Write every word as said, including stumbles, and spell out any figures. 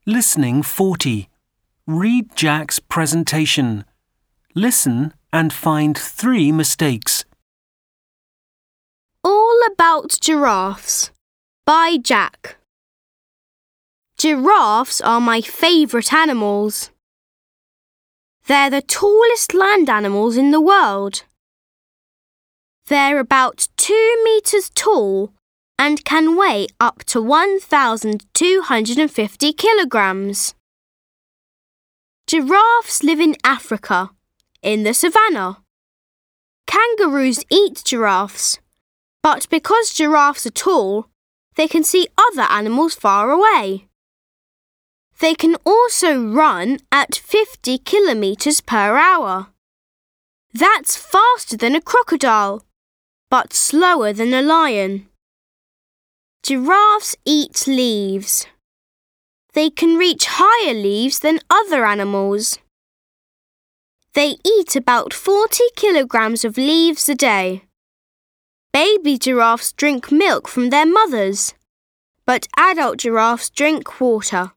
Listening forty. Read Jack's presentation. Listen and find three mistakes. All About Giraffes by Jack. Giraffes are my favourite animals. They're the tallest land animals in the world. They're about two metres tall and can weigh up to one thousand two hundred fifty kilograms. Giraffes live in Africa, in the savannah. Kangaroos eat giraffes, but because giraffes are tall, they can see other animals far away. They can also run at fifty kilometres per hour. That's faster than a crocodile, but slower than a lion. Giraffes eat leaves. They can reach higher leaves than other animals. They eat about forty kilograms of leaves a day. Baby giraffes drink milk from their mothers, but adult giraffes drink water.